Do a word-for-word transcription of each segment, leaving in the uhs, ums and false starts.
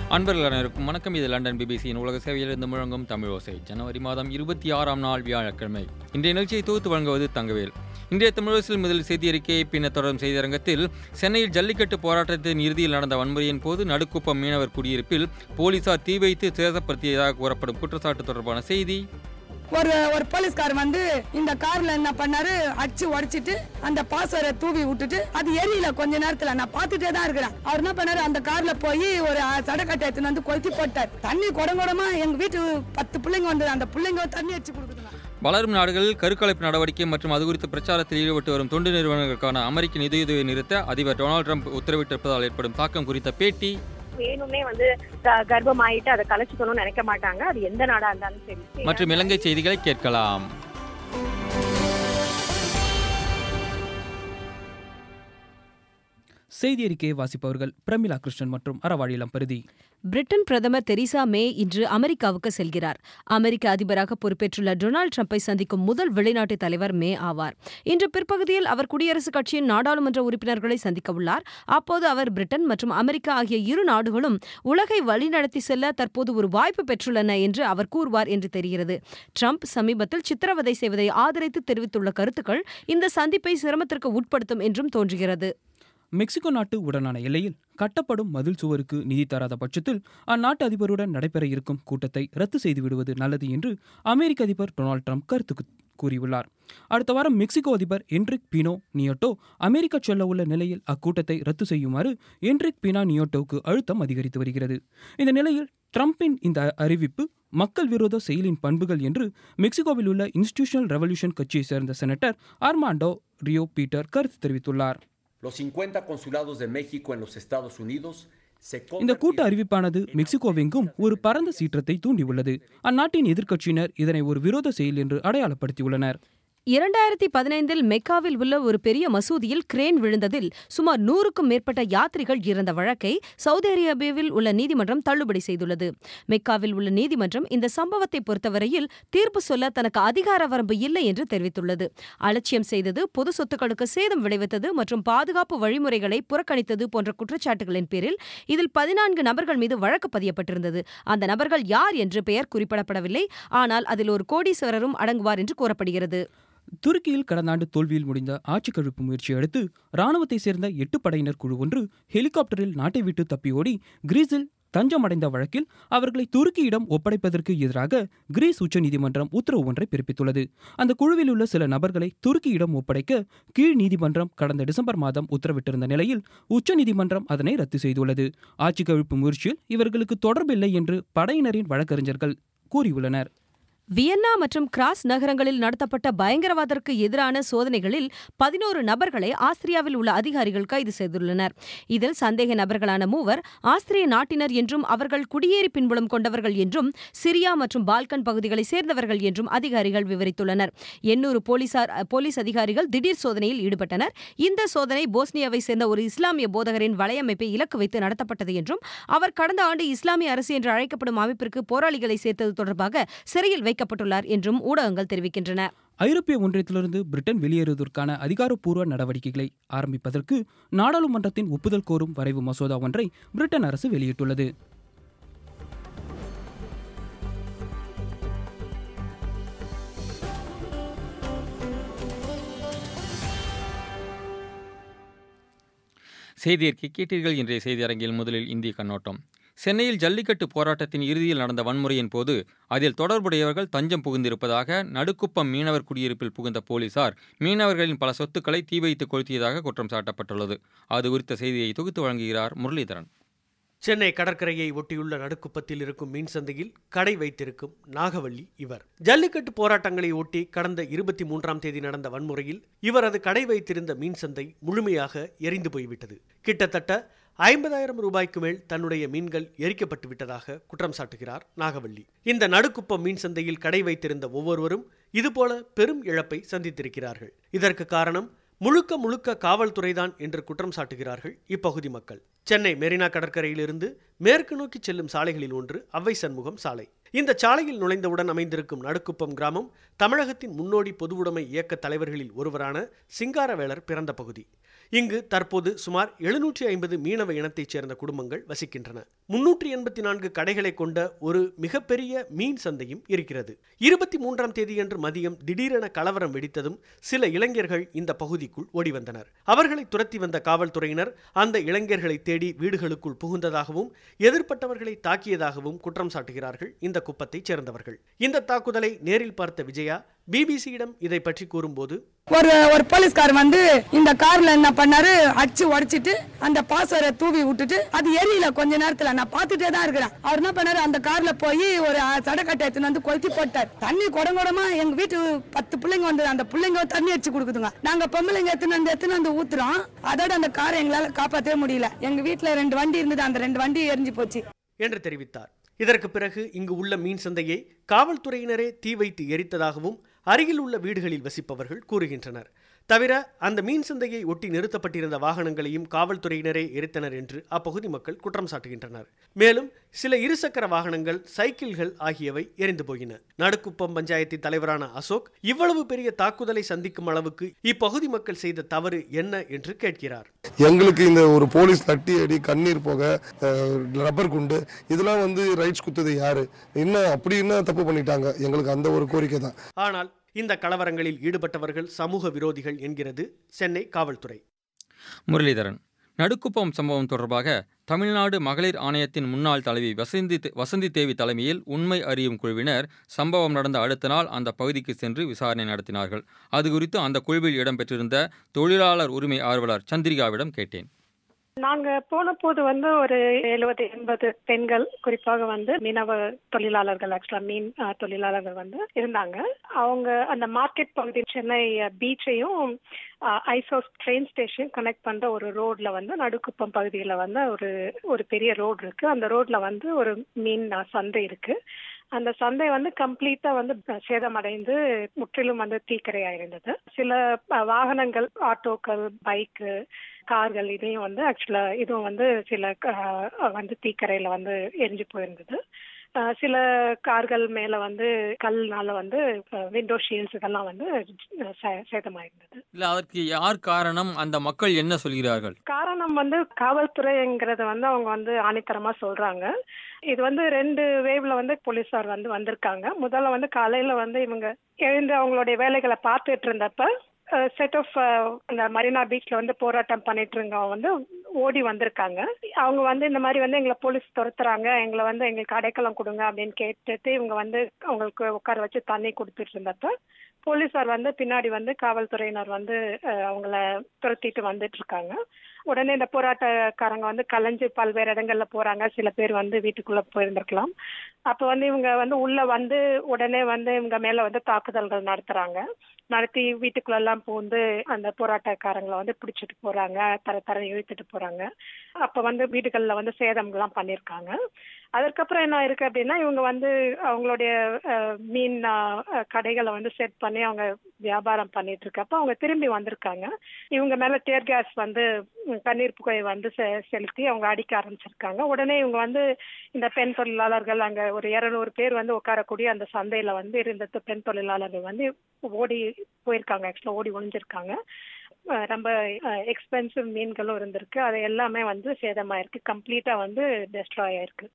அன்பர்கள் அனைவருக்கும் வணக்கம். இது லண்டன் பிபிசியின் உலக சேவையிலிருந்து முழங்கும் தமிழ் ஓசை. ஜனவரி மாதம் இருபத்தி ஆறாம் நாள் வியாழக்கிழமை. இன்றைய நிகழ்ச்சியை தொகுத்து வழங்குவது தங்கவேல். இன்றைய தமிழோசில் முதல் செய்தி அறிக்கையை பின்னர் தொடரும் செய்தியரங்கத்தில் சென்னையில் ஜல்லிக்கட்டு போராட்டத்தின் இறுதியில் நடந்த வன்முறையின் போது நடுக்குப்பம் மீனவர் குடியிருப்பில் போலீசார் தீ வைத்து சேதப்படுத்தியதாக கூறப்படும் குற்றச்சாட்டு தொடர்பான செய்தி. ஒரு ஒரு போலீஸ்கார் வந்து இந்த கார்ல என்ன பண்ணாரு, அடிச்சு உடைச்சிட்டு அந்த பாசரை தூவி விட்டுட்டு அது எரியல. கொஞ்ச நேரத்துல நான் பாத்துட்டே தான் இருக்கிறேன். அவர் என்ன பண்ணாரு, அந்த கார்ல போய் ஒரு சடக்கட்டை எடுத்துன்னு வந்து கொளுத்தி போட்டார். தண்ணி குடங்குடமா எங்க வீட்டு பத்து பிள்ளைங்க வந்து அந்த பிள்ளைங்க தண்ணி அடிச்சு கொடுக்குதுங்க. வளரும் நாடுகளில் கருக்கலைப்பு நடவடிக்கை மற்றும் அது குறித்த பிரச்சாரத்தில் ஈடுபட்டு வரும் தொண்டு நிறுவனங்களுக்கான அமெரிக்க நிதியுதவியை நிறுத்த அதிபர் டொனால்டு ட்ரம்ப் உத்தரவிட்டிருப்பதால் ஏற்படும் தாக்கம் குறித்த பேட்டி. வேணும்னே வந்து கர்ப்பம் ஆயிட்டு அதை கலைச்சிக்கணும்னு நினைக்க மாட்டாங்க, அது எந்த நாடா இருந்தாலும் சரி. மற்றும் இலங்கை செய்திகளை கேட்கலாம். செய்தி அறிக்கையை வாசிப்பவர்கள் பிரமிளா கிருஷ்ணன் மற்றும் அறவாழிலம் பருதி. பிரிட்டன் பிரதமர் தெரீசா மே இன்று அமெரிக்காவுக்கு செல்கிறார். அமெரிக்க அதிபராக பொறுப்பேற்றுள்ள டொனால்டு ட்ரம்பை சந்திக்கும் முதல் வெளிநாட்டு தலைவர் மே ஆவார். இன்று பிற்பகுதியில் அவர் குடியரசுக் கட்சியின் நாடாளுமன்ற உறுப்பினர்களை சந்திக்க உள்ளார். அப்போது அவர் பிரிட்டன் மற்றும் அமெரிக்கா ஆகிய இரு நாடுகளும் உலகை வழிநடத்தி செல்ல தற்போது ஒரு வாய்ப்பு பெற்றுள்ளன என்று அவர் கூறுவார் என்று தெரிகிறது. ட்ரம்ப் சமீபத்தில் சித்திரவதை செய்வதை ஆதரித்து தெரிவித்துள்ள கருத்துக்கள் இந்த சந்திப்பை சிரமத்திற்கு உட்படுத்தும் என்றும் தோன்றுகிறது. மெக்சிகோ நாட்டு உடனான எல்லையில் கட்டப்படும் மதில் சுவருக்கு நிதி தராத பட்சத்தில் அந்நாட்டு அதிபருடன் நடைபெற இருக்கும் கூட்டத்தை ரத்து செய்து விடுவது நல்லது என்று அமெரிக்க அதிபர் டொனால்டு ட்ரம்ப் கருத்து கூறியுள்ளார். அடுத்த வாரம் மெக்சிகோ அதிபர் என்ரிக் பீனோ நியோட்டோ அமெரிக்கா செல்ல உள்ள நிலையில் அக்கூட்டத்தை ரத்து செய்யுமாறு என்ரிக் பீனா நியோட்டோவுக்கு அழுத்தம் அதிகரித்து வருகிறது. இந்த நிலையில் ட்ரம்பின் இந்த அறிவிப்பு மக்கள் விரோத செயலின் பண்புகள் என்று மெக்சிகோவில் உள்ள இன்ஸ்டிடியூஷனல் ரெவல்யூஷன் கட்சியை சேர்ந்த செனட்டர் ஆர்மாண்டோ ரியோ பீட்டர் கருத்து தெரிவித்துள்ளார். இந்த கூட்ட அறிவிப்பானது மெக்சிகோவெங்கும் ஒரு பரந்த சீற்றத்தை தூண்டியுள்ளது. அந்நாட்டின் எதிர்க்கட்சியினர் இதனை ஒரு விரோத செயல் என்று அடையாளப்படுத்தியுள்ளனர். இரண்டாயிரத்தி பதினைந்தில் மெக்காவில் உள்ள ஒரு பெரிய மசூதியில் கிரேன் விழுந்ததில் சுமார் நூறுக்கும் மேற்பட்ட யாத்ரிகள் இறந்த வழக்கை சவுதி அரேபியாவில் உள்ள நீதிமன்றம் தள்ளுபடி செய்துள்ளது. மெக்காவில் உள்ள நீதிமன்றம் இந்த சம்பவத்தை பொறுத்தவரையில் தீர்ப்பு சொல்ல தனக்கு அதிகார வரம்பு இல்லை என்று தெரிவித்துள்ளது. அலட்சியம் செய்தது, பொது சொத்துக்களுக்கு சேதம் விளைவித்தது மற்றும் பாதுகாப்பு வழிமுறைகளை புறக்கணித்தது போன்ற குற்றச்சாட்டுகளின் பேரில் இதில் பதினான்கு நபர்கள் மீது வழக்கு பதியப்பட்டிருந்தது. அந்த நபர்கள் யார் என்று பெயர் குறிப்பிடப்படவில்லை. ஆனால் அதில் ஒரு கோடீஸ்வரரும் அடங்குவார் என்று கூறப்படுகிறது. துருக்கியில் கடந்த ஆண்டு தோல்வியில் முடிந்த ஆட்சி கழிப்பு முயற்சியை அடுத்து ராணுவத்தை சேர்ந்த எட்டு படையினர் குழு ஒன்று ஹெலிகாப்டரில் நாட்டை விட்டு தப்பி ஓடி கிரீஸில் தஞ்சமடைந்த வழக்கில் அவர்களை துருக்கியிடம் ஒப்படைப்பதற்கு எதிராக கிரீஸ் உச்சநீதிமன்றம் உத்தரவு ஒன்றை பிறப்பித்துள்ளது. அந்த குழுவில் உள்ள சில நபர்களை துருக்கியிடம் ஒப்படைக்க கீழ் நீதிமன்றம் கடந்த டிசம்பர் மாதம் உத்தரவிட்டிருந்த நிலையில் உச்சநீதிமன்றம் அதனை ரத்து செய்துள்ளது. ஆட்சி கழிப்பு முயற்சியில் இவர்களுக்கு தொடர்பில்லை என்று படையினரின் வழக்கறிஞர்கள் கூறியுள்ளனர். வியன்னா மற்றும் கிராஸ் நகரங்களில் நடத்தப்பட்ட பயங்கரவாதத்திற்கு எதிரான சோதனைகளில் பதினோரு நபர்களை ஆஸ்திரியாவில் உள்ள அதிகாரிகள் கைது செய்துள்ளனர். இதில் சந்தேக நபர்களான மூவர் ஆஸ்திரிய நாட்டினர் என்றும் அவர்கள் குடியேறி பின்புலம் கொண்டவர்கள் என்றும் சிரியா மற்றும் பால்கன் பகுதிகளை சேர்ந்தவர்கள் என்றும் அதிகாரிகள் விவரித்துள்ளனர். எண்ணூறு போலீசார் போலீஸ் அதிகாரிகள் திடீர் சோதனையில் ஈடுபட்டனர். இந்த சோதனை போஸ்னியாவை சேர்ந்த ஒரு இஸ்லாமிய போதகரின் வலையமைப்பை இலக்கு வைத்து நடத்தப்பட்டது என்றும் அவர் கடந்த ஆண்டு இஸ்லாமிய அரசு என்று அழைக்கப்படும் அமைப்பிற்கு போராளிகளை சேர்த்தது தொடர்பாக சிறையில் வைக்கப்பட்டுள்ளார் என்றும் ஊடகங்கள் தெரிவிக்கின்றன. ஐரோப்பிய ஒன்றியத்திலிருந்து பிரிட்டன் வெளியேறுவதற்கான அதிகாரப்பூர்வ நடவடிக்கைகளை ஆரம்பிப்பதற்கு நாடாளுமன்றத்தின் ஒப்புதல் கோரும் வரைவு மசோதா ஒன்றை பிரிட்டன் அரசு வெளியிட்டுள்ளது. செய்தியறிக்கை கேட்டீர்கள். இன்றைய செய்தி அரங்கில் முதலில் இந்திய கண்ணோட்டம். சென்னையில் ஜல்லிக்கட்டு போராட்டத்தின் இறுதியில் நடந்த வன்முறையின் போது அதில் தொடர்புடையவர்கள் தஞ்சம் புகுந்திருப்பதாக நடுக்குப்பம் மீனவர் குடியிருப்பில் புகுந்த போலீசார் மீனவர்களின் பல சொத்துக்களை தீ வைத்து கொளுத்தியதாக குற்றம் சாட்டப்பட்டுள்ளது. அது குறித்த செய்தியை தொகுத்து வழங்குகிறார் முரளிதரன். சென்னை கடற்கரையை ஒட்டியுள்ள நடுக்குப்பத்தில் இருக்கும் மீன் சந்தையில் கடை வைத்திருக்கும் நாகவள்ளி இவர். ஜல்லிக்கட்டு போராட்டங்களை ஒட்டி கடந்த இருபத்தி மூன்றாம் தேதி நடந்த வன்முறையில் இவரது கடை வைத்திருந்த மீன் சந்தை முழுமையாக எரிந்து போய்விட்டது. கிட்டத்தட்ட ஐம்பதாயிரம் ரூபாய்க்கு மேல் தன்னுடைய மீன்கள் எரிக்கப்பட்டு விட்டதாக குற்றம் சாட்டுகிறார் நாகவள்ளி. இந்த நடுக்குப்பம் மீன் சந்தையில் கடை வைத்திருந்த ஒவ்வொருவரும் இதுபோல பெரும் இழப்பை சந்தித்திருக்கிறார்கள். இதற்கு காரணம் முழுக்க முழுக்க காவல்துறைதான் என்று குற்றம் சாட்டுகிறார்கள் இப்பகுதி மக்கள். சென்னை மெரினா கடற்கரையிலிருந்து மேற்கு நோக்கி செல்லும் சாலைகளில் ஒன்று அவ்வை சண்முகம் சாலை. இந்த சாலையில் நுழைந்தவுடன் அமைந்திருக்கும் நடுக்குப்பம் கிராமம் தமிழகத்தின் முன்னோடி பொதுவுடைமை இயக்க தலைவர்களில் ஒருவரான சிங்காரவேலர் பிறந்த பகுதி. இங்கு தற்போது சுமார் எழுநூற்றி ஐம்பது மீனவ இனத்தைச் சேர்ந்த குடும்பங்கள் வசிக்கின்றன. முன்னூற்றி எண்பத்தி நான்கு கடைகளை கொண்ட ஒரு மிகப்பெரிய மீன் சந்தையும் இருக்கிறது. இருபத்தி மூன்றாம் தேதியன்று மதியம் திடீரென கலவரம் வெடித்ததும் சில இளைஞர்கள் இந்த பகுதிக்குள் ஓடி வந்தனர். அவர்களை துரத்தி வந்த காவல்துறையினர் அந்த இளைஞர்களை தேடி வீடுகளுக்குள் புகுந்ததாகவும் எதிர்ப்பட்டவர்களை தாக்கியதாகவும் குற்றம் சாட்டுகிறார்கள் இந்த குப்பத்தைச் சேர்ந்தவர்கள். இந்த தாக்குதலை நேரில் பார்த்த விஜயா பிபிசியிடம் இதை பற்றி கூறும்போது, ஒரு ஒரு போலீஸ்கார் வந்து இந்த கார்ல என்ன பண்ணாரு, அடிச்சு உடைச்சிட்டு அந்த பாஸ்வேர்டை தூவி விட்டுட்டு அது எரியல. கொஞ்ச நேரத்துல நான் பாத்துட்டே தான் இருக்கிறேன். அவர் என்ன பண்ணாரு, அந்த கார்ல போய் ஒரு சடக்கட்டை எடுத்துன்னு வந்து கொளுத்தி போட்டார். தண்ணி குடங்குடமா எங்க வீட்டு பத்து பிள்ளைங்க வந்தது. அந்த பிள்ளைங்க தண்ணி அடிச்சு கொடுக்குதுங்க. நாங்க பொம்பளைங்க எத்தனை வந்து எத்தனை வந்து ஊத்துறோம். அதோட அந்த காரை எங்களால காப்பாற்றவே முடியல. எங்க வீட்டுல ரெண்டு வண்டி இருந்தது, அந்த ரெண்டு வண்டி எரிஞ்சு போச்சு என்று தெரிவித்தார். இதற்கு பிறகு இங்கு உள்ள மீன் சந்தையை காவல்துறையினரே தீ வைத்து எரித்ததாகவும் அருகில் உள்ள வீடுகளில் வசிப்பவர்கள் கூறுகின்றனர். தவிர அந்த மீன் சந்தையை ஒட்டி நிறுத்தப்பட்டிருந்த வாகனங்களையும் காவல்துறையினரே எரித்தனர் என்று அப்பகுதி மக்கள் குற்றம் சாட்டுகின்றனர். மேலும் சில இருசக்கர வாகனங்கள், சைக்கிள்கள் ஆகியவை எரிந்து போயின. நடுக்குப்பம் பஞ்சாயத்தின் தலைவரான அசோக் இவ்வளவு பெரிய தாக்குதலை சந்திக்கும் அளவுக்கு இப்பகுதி மக்கள் செய்த தவறு என்ன என்று கேட்கிறார். எங்களுக்கு இந்த ஒரு போலீஸ் தட்டி அடி, கண்ணீர் போக, ரப்பர் குண்டு, இதெல்லாம் வந்து ரைட்ஸ் குத்துது யாரு? என்ன அப்படி என்ன தப்பு பண்ணிட்டாங்க? எங்களுக்கு அந்த ஒரு கோரிக்கை தான். ஆனால் இந்த கலவரங்களில் ஈடுபட்டவர்கள் சமூக விரோதிகள் என்கிறது சென்னை காவல்துறை. முரளிதரன், நடுக்குப்பம் சம்பவம் தொடர்பாக தமிழ்நாடு மகளிர் ஆணையத்தின் முன்னாள் தலைவி வசந்தி வசந்தி தேவி தலைமையில் உண்மை அறியும் குழுவினர் சம்பவம் நடந்த அடுத்த நாள் அந்த பகுதிக்கு சென்று விசாரணை நடத்தினார்கள். அது குறித்து அந்த குழுவில் இடம்பெற்றிருந்த தொழிலாளர் உரிமை ஆர்வலர் சந்திரிகாவிடம் கேட்டேன். நாங்க போன போது வந்து ஒரு எழுபது எண்பது பெண்கள், குறிப்பாக வந்து மீனவ தொழிலாளர்கள், ஆக்சுவலா மீன் தொழிலாளர்கள் வந்து இருந்தாங்க. அவங்க அந்த மார்க்கெட் பகுதி, சென்னை பீச்சையும் ஐசோஸ் ட்ரெயின் ஸ்டேஷன் கனெக்ட் பண்ற ஒரு ரோட்ல வந்து நடுக்குப்பம் பகுதியில வந்து ஒரு ஒரு பெரிய ரோடு இருக்கு. அந்த ரோட்ல வந்து ஒரு மீன் சந்தை இருக்கு. அந்த சந்தை வந்து கம்ப்ளீட்டா வந்து சேதமடைந்து முற்றிலும் வந்து தீக்கரையா இருந்தது. சில வாகனங்கள், ஆட்டோக்கள், பைக்கு, கார்கள், இதையும் வந்து ஆக்சுவலா இதுவும் வந்து சில வந்து தீக்கரையில வந்து எரிஞ்சு போயிருந்தது. சில கார்கள் மேல வந்து கல்னால வந்து விண்டோ ஷீல்ட்ஸ் இதெல்லாம் வந்து சேதமாயிருந்தது. இல்ல, அதற்கு யார் காரணம்? அந்த மக்கள் என்ன சொல்கிறார்கள்? காரணம் வந்து காவல்துறைங்கிறத வந்து அவங்க வந்து ஆணித்தரமா சொல்றாங்க. இது வந்து ரெண்டு வேவ்ல வந்து போலீசார் வந்து வந்திருக்காங்க. முதல்ல வந்து காலையில வந்து இவங்க எழுந்து அவங்களுடைய வேலைகளை பார்த்துட்டு இருந்தப்ப செட் ஆஃப் அந்த மரீனா பீச்ல வந்து போராட்டம் பண்ணிட்டு இருந்தவங்க வந்து ஓடி வந்திருக்காங்க. அவங்க வந்து இந்த மாதிரி வந்து எங்களை போலீஸ் துரத்துறாங்க, எங்களை வந்து எங்களுக்கு அடைக்கலம் கொடுங்க அப்படின்னு கேட்டுட்டு இவங்க வந்து அவங்களுக்கு உட்கார வச்சு தண்ணி கொடுத்துட்டு இருந்தப்ப போலீசார் வந்து பின்னாடி வந்து காவல்துறையினர் வந்து அவங்கள துரத்திட்டு வந்துட்டு இருக்காங்க. உடனே இந்த போராட்டக்காரங்க வந்து கலைஞ்சு பல்வேறு இடங்கள்ல போறாங்க. சில பேர் வந்து வீட்டுக்குள்ள போயிருந்திருக்கலாம். அப்ப வந்து இவங்க வந்து உள்ள வந்து உடனே வந்து இவங்க மேல வந்து தாக்குதல்கள் நடத்துறாங்க. நடத்தி வீட்டுக்குள்ள எல்லாம் பூந்து அந்த போராட்டக்காரங்களை வந்து பிடிச்சிட்டு போறாங்க, தர தர இழுத்துட்டு போறாங்க. அப்ப வந்து வீடுகள்ல வந்து சேதம்லாம் பண்ணிருக்காங்க. அதுக்கப்புறம் என்ன இருக்கு அப்படின்னா, இவங்க வந்து அவங்களுடைய மீன் கடைகளை வந்து செட் பண்ணி அவங்க வியாபாரம் பண்ணிட்டு இருக்கப்ப அவங்க திரும்பி வந்திருக்காங்க. இவங்க மேல டியர் கேஸ் வந்து கண்ணீர் புகையை வந்து செலுத்தி அவங்க அடிக்க ஆரம்பிச்சிருக்காங்க. உடனே இவங்க வந்து இந்த பெண் தொழிலாளர்கள், அங்க ஒரு இருநூறு பேர் வந்து உட்காரக்கூடிய அந்த சந்தையில வந்து இருந்த பெண் தொழிலாளர்கள் வந்து ஓடி போயிருக்காங்க. ஆக்சுவலா ஓடி ஒளிஞ்சிருக்காங்க. ரொம்ப எக்ஸ்பென்சிவ் மீன்களும் இருந்திருக்கு. அது எல்லாமே வந்து சேதமாயிருக்கு, கம்ப்ளீட்டா வந்து டெஸ்ட்ராய் ஆயிருக்கு.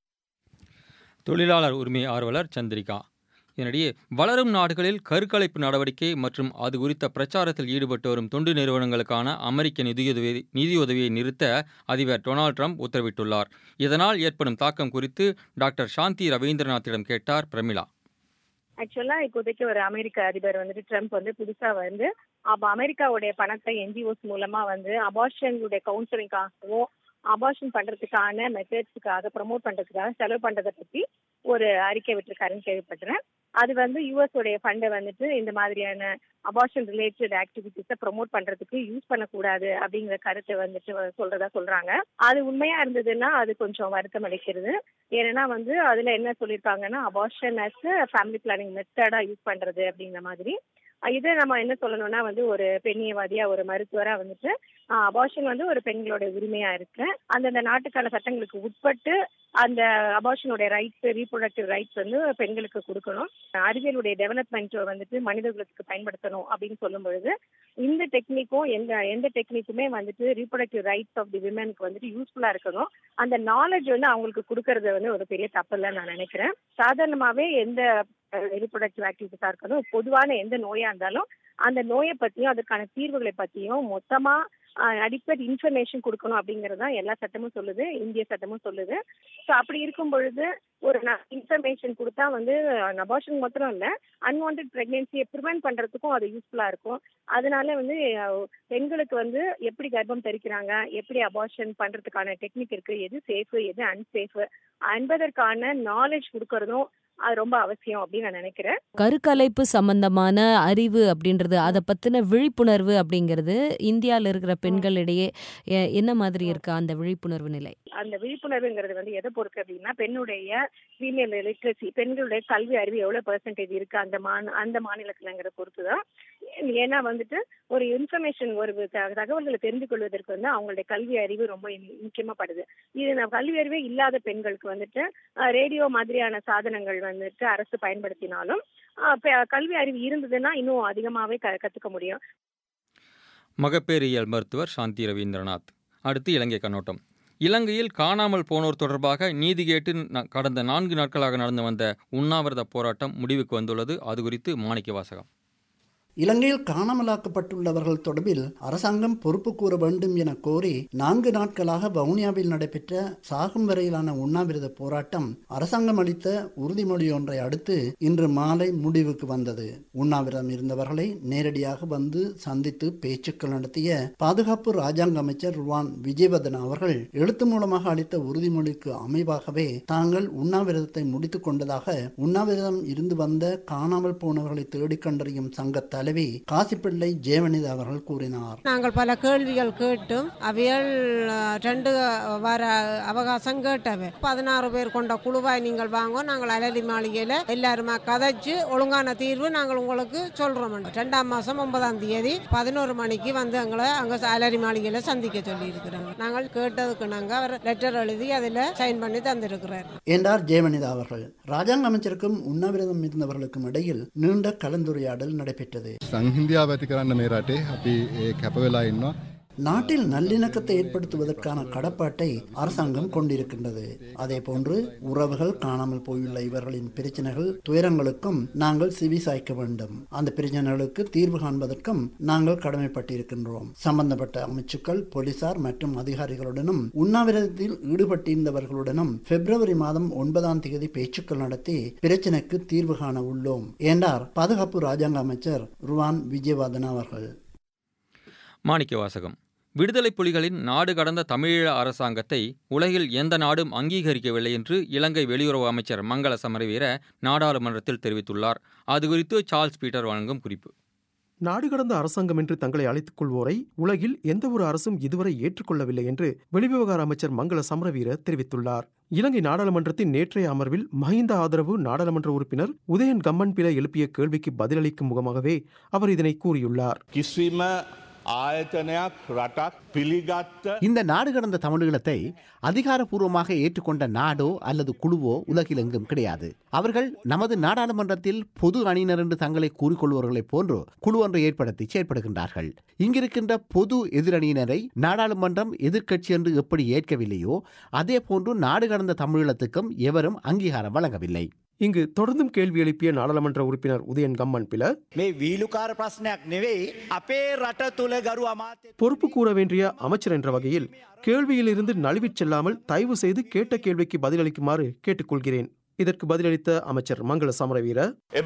தொழிலாளர் உரிமை ஆர்வலர் சந்திரிகா. இதனிடையே வளரும் நாடுகளில் கருக்கலைப்பு நடவடிக்கை மற்றும் அது குறித்த பிரச்சாரத்தில் ஈடுபட்டு வரும் தொண்டு நிறுவனங்களுக்கான அமெரிக்க நிதியுதவி நிதியுதவியை நிறுத்த அதிபர் டொனால்ட் ட்ரம்ப் உத்தரவிட்டுள்ளார். இதனால் ஏற்படும் தாக்கம் குறித்து டாக்டர் சாந்தி ரவீந்திரநாத்திடம் கேட்டார் பிரமிளா. ஆக்சுவலா இப்போதைக்கு ஒரு அமெரிக்க அதிபர் வந்துட்டு ட்ரம்ப் வந்து புதுசா வந்து அப்ப அமெரிக்காவுடைய பணத்தை என்ஜிஓஸ் மூலமா வந்து அபார்ஷனுடைய கவுன்சிலிங்காகவும் அபார்ஷன் பண்றதுக்கான மெத்தட்ஸுக்காக ப்ரமோட் பண்றதுக்காக செலவு பண்றதை பத்தி ஒரு அறிக்கை விட்டுருக்காருன்னு கேள்விப்பட்டேன். அது வந்து யூஎஸ் உடைய ஃபண்டை வந்துட்டு இந்த மாதிரியான அபார்ஷன் ரிலேட்டட் ஆக்டிவிட்டிஸை ப்ரொமோட் பண்றதுக்கு யூஸ் பண்ணக்கூடாது அப்படிங்கிற கருத்தை வந்துட்டு சொல்றதா சொல்றாங்க. அது உண்மையா இருந்ததுன்னா அது கொஞ்சம் வருத்தம் அளிக்கிறது. ஏன்னா வந்து அதுல என்ன சொல்லியிருக்காங்கன்னா, அபார்ஷன் அஸ் ஃபேமிலி பிளானிங் மெத்தடா யூஸ் பண்றது அப்படிங்கிற மாதிரி. இதை நம்ம என்ன சொல்லணும்னா வந்து ஒரு பெண்ணியவாதியா, ஒரு மருத்துவரா வந்துட்டு அபார்ஷன் வந்து ஒரு பெண்களோட உரிமையா இருக்கு. அந்தந்த நாட்டுக்கான சட்டங்களுக்கு உட்பட்டு அந்த அபார்ஷனுடைய ரைட்ஸ், ரீப்ரொடக்டிவ் ரைட்ஸ் வந்து பெண்களுக்கு கொடுக்கணும். அறிவியலுடைய டெவலப்மெண்ட் வந்துட்டு மனிதர்களுக்கு பயன்படுத்தணும் அப்படின்னு சொல்லும் பொழுது இந்த டெக்னிக்கும் எந்த எந்த டெக்னிக்குமே வந்துட்டு ரீப்ரொடக்டிவ் ரைட்ஸ் ஆஃப் தி விமெனுக்கு வந்துட்டு யூஸ்ஃபுல்லா இருக்கணும். அந்த நாலேஜ் வந்து அவங்களுக்கு கொடுக்கறது வந்து ஒரு பெரிய தப்பு இல்லைன்னு நான் நினைக்கிறேன். சாதாரணமாவே எந்த ரீப்ரொடக்டிவ் ஆக்டிவிட்டிஸா இருக்கணும், பொதுவான எந்த நோயா இருந்தாலும் அந்த நோயை பத்தியும் அதுக்கான தீர்வுகளை பத்தியும் மொத்தமா அடிப்படை இன்ஃபர்மேஷன் கொடுக்கணும் அப்படிங்கறதா எல்லா சட்டமும் சொல்லுது, இந்திய சட்டமும் சொல்லுது. ஸோ அப்படி இருக்கும் பொழுது ஒரு இன்ஃபர்மேஷன் கொடுத்தா வந்து அபார்ஷன் மாத்திரம் இல்ல, அன்வான்ட் பிரெக்னன்சியை ப்ரிவென்ட் பண்றதுக்கும் அது யூஸ்ஃபுல்லா இருக்கும். அதனால வந்து பெண்களுக்கு வந்து எப்படி கர்ப்பம் தரிக்கிறாங்க, எப்படி அபார்ஷன் பண்றதுக்கான டெக்னிக் இருக்கு, எது சேஃப் எது அன்சேஃப் என்பதற்கான நாலேஜ் கொடுக்கறதும் அது ரொம்ப அவசியம் அப்படின்னு நான் நினைக்கிறேன். கருக்கலைப்பு சம்பந்தமான அறிவு அப்படின்றது, அதை பத்தின விழிப்புணர்வு அப்படிங்கிறது இந்தியாவில் இருக்கிற பெண்களிடையே என்ன மாதிரி இருக்கு அந்த விழிப்புணர்வு நிலை? அந்த விழிப்புணர்வுங்கிறது வந்து எதை பொறுத்து அப்படின்னா பெண்ணுடைய ஃபீமேல் லிட்ரஸி, பெண்களுடைய கல்வி அறிவு எவ்வளவு பெர்சன்டேஜ் இருக்கு அந்த மாநில அந்த மாநிலத்துலங்கிற பொறுத்துதான். ஏன்னா வந்துட்டு ஒரு இன்ஃபர்மேஷன் ஒரு தகவல்களை தெரிந்து கொள்வதற்கு வந்து அவங்களுடைய கல்வி அறிவு ரொம்ப முக்கியமா படுது. இது கல்வி அறிவே இல்லாத பெண்களுக்கு வந்துட்டு ரேடியோ மாதிரியான சாதனங்கள் வந்துட்டு அரசு பயன்படுத்தினாலும் கல்வி அறிவு இருந்ததுன்னா இன்னும் அதிகமாவே கத்துக்க முடியும். மகப்பேறியல் மருத்துவர் சாந்தி ரவீந்திரநாத். அடுத்து இலங்கை கண்ணோட்டம். இலங்கையில் காணாமல் போனோர் தொடர்பாக நீதி கேட்டு கடந்த நான்கு நாட்களாக நடந்து வந்த உண்ணாவிரத போராட்டம் முடிவுக்கு வந்துள்ளது. அது குறித்து மாணிக்க வாசகம். இலங்கையில் காணாமலாக்கப்பட்டுள்ளவர்கள் தொடர்பில் அரசாங்கம் பொறுப்பு கூற வேண்டும் என கோரி நான்கு நாட்களாக வவுனியாவில் நடைபெற்ற சாகும் வரையிலான உண்ணாவிரத போராட்டம் அரசாங்கம் அளித்த உறுதிமொழி ஒன்றை அடுத்து இன்று மாலை முடிவுக்கு வந்தது. உண்ணாவிரதம் இருந்தவர்களை நேரடியாக வந்து சந்தித்து பேச்சுக்கள் நடத்திய பாதுகாப்பு ராஜாங்க அமைச்சர் ருவான் விஜயவர்தன அவர்கள் எழுத்து மூலமாக அளித்த உறுதிமொழிக்கு அமைவாகவே தாங்கள் உண்ணாவிரதத்தை முடித்துக் கொண்டதாக உண்ணாவிரதம் இருந்து வந்த காணாமல் போனவர்களை தேடிக் கண்டறியும் சங்கத்தை தலைவி காசிப்பிள்ளை ஜெயவனிதா அவர்கள் கூறினார். நாங்கள் பல கேள்விகள் கேட்டும் அவைகள் ரெண்டு வார அவகாசம் கேட்டவை. பதினாறு பேர் கொண்ட குழுவாய் நீங்கள் வாங்க, நாங்கள் அலரி மாளிகையில எல்லாருமா கதைச்சு ஒழுங்கான தீர்வு நாங்கள் உங்களுக்கு சொல்றோம். ரெண்டாம் மாசம் ஒன்பதாம் தேதி பதினோரு மணிக்கு வந்து எங்களை அங்க அலரி மாளிகையில சந்திக்க சொல்லி இருக்கிறாங்க. நாங்கள் கேட்டதுக்கு நாங்க அவர் லெட்டர் எழுதி அதுல சைன் பண்ணி தந்திருக்கிறார் என்றார் ஜெயவனிதா அவர்கள். ராஜாங்க அமைச்சருக்கும் உண்ணாவிரதம் இருந்தவர்களுக்கும் இடையில் நீண்ட கலந்துரையாடல் நடைபெற்றது. සංහිඳියාව ඇති කරන්න මේ රටේ අපි කැප වෙලා ඉන්නවා. நாட்டில் நல்லிணக்கத்தை ஏற்படுத்துவதற்கான கடப்பாட்டை அரசாங்கம் கொண்டிருக்கின்றது. அதே போன்று உறவுகள் காணாமல் போயுள்ள இவர்களின் பிரச்சனைகள் துயரங்களுக்கும் நாங்கள் செவி சாய்க்க வேண்டும். அந்த பிரச்சனைகளுக்கு தீர்வு காண்பதற்கும் நாங்கள் கடமைப்பட்டிருக்கின்றோம். சம்பந்தப்பட்ட அமைச்சுக்கள், போலீசார் மற்றும் அதிகாரிகளுடனும் உண்ணாவிரதத்தில் ஈடுபட்டிருந்தவர்களுடனும் பிப்ரவரி மாதம் ஒன்பதாம் தேதி பேச்சுக்கள் நடத்தி பிரச்சனைக்கு தீர்வு காண உள்ளோம் என்றார் பாதுகாப்பு ராஜாங்க அமைச்சர் ருவான் விஜயவர்தன அவர்கள். மாணிக்க வாசகம். விடுதலை புலிகளின் நாடு கடந்த தமிழீழ அரசாங்கத்தை உலகில் எந்த நாடும் அங்கீகரிக்கவில்லை என்று இலங்கை வெளியுறவு அமைச்சர் மங்கள சமரவீர நாடாளுமன்றத்தில் தெரிவித்துள்ளார். அது குறித்து சார்ல்ஸ் பீட்டர் வழங்கும் குறிப்பு. நாடு கடந்த அரசாங்கம் என்று தங்களை அழைத்துக் கொள்வோரை உலகில் எந்த ஒரு அரசும் இதுவரை ஏற்றுக்கொள்ளவில்லை என்று வெளிவிவகார அமைச்சர் மங்கள சமரவீர தெரிவித்துள்ளார். இலங்கை நாடாளுமன்றத்தின் நேற்றைய அமர்வில் மஹிந்த ஆதரவு நாடாளுமன்ற உறுப்பினர் உதயன் கம்மன்பில எழுப்பிய கேள்விக்கு பதிலளிக்கும் முகமாகவே அவர் இதனை கூறியுள்ளார். இந்த நாடு கடந்த தமிழீழத்தை அதிகாரப்பூர்வமாக ஏற்றுக்கொண்ட நாடோ அல்லது குழுவோ உலகில் எங்கும் கிடையாது. அவர்கள் நமது நாடாளுமன்றத்தில் பொது அணியினர் என்று தங்களை கூறிக்கொள்வர்களைப் போன்று குழு ஒன்றை ஏற்படுத்தி செயற்படுகின்றார்கள். இங்கிருக்கின்ற பொது எதிரணியினரை நாடாளுமன்றம் எதிர்க்கட்சி என்று எப்படி ஏற்கவில்லையோ அதே போன்று நாடு கடந்த தமிழீழத்துக்கும் எவரும் அங்கீகாரம் வழங்கவில்லை. இங்கு தொடர்ந்தும் கேள்வி எழுப்பிய நாடாளுமன்ற உறுப்பினர் உதயன் கம்மன்பில பொறுப்பு கூற வேண்டிய அமைச்சர் என்ற வகையில் கேள்வியில் இருந்து நழுவிச் செல்லாமல் தயவு செய்து கேட்ட கேள்விக்கு பதிலளிக்குமாறு கேட்டுக்கொள்கிறேன். இதற்கு பதிலளித்த அமைச்சர் மங்கள சமரவீர,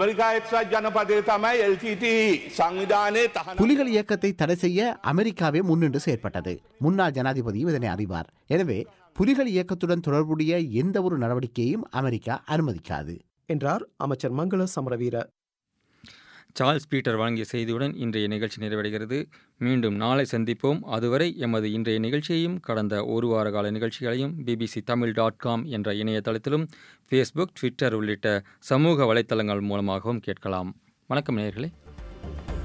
புலிகள் இயக்கத்தை தடை செய்ய அமெரிக்காவே முன்னின்று செயற்பட்டது. முன்னாள் ஜனாதிபதியும் இதனை அறிவார். எனவே புலிகள் இயக்கத்துடன் தொடர்புடைய எந்த ஒரு நடவடிக்கையையும் அமெரிக்கா அனுமதிக்காது என்றார் அமைச்சர் மங்கள சமரவீர. சார்ல்ஸ் பீட்டர் வழங்கிய செய்தியுடன் இன்றைய நிகழ்ச்சி நிறைவடைகிறது. மீண்டும் நாளை சந்திப்போம். அதுவரை எமது இன்றைய நிகழ்ச்சியையும் கடந்த ஒரு வார கால நிகழ்ச்சிகளையும் பிபிசி தமிழ் டாட் காம் என்ற இணையதளத்திலும் ஃபேஸ்புக், ட்விட்டர் உள்ளிட்ட சமூக வலைத்தளங்கள் மூலமாகவும் கேட்கலாம். வணக்கம் நேயர்களே.